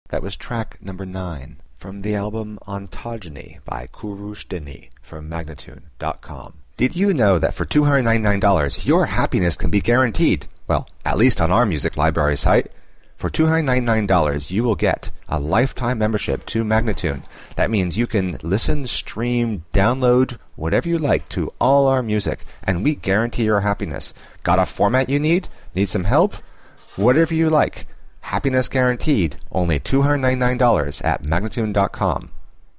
That was track number 9 from the album Ontogeny by Kurushtini from Magnatune.com. Did you know that for $299 your happiness can be guaranteed? Well, at least on our music library site. For $299 you will get a lifetime membership to Magnatune. That means you can listen, stream, download, whatever you like to all our music, and we guarantee your happiness. Got a format you need? Need some help? Whatever you like. Happiness guaranteed. Only $299 at Magnatune.com.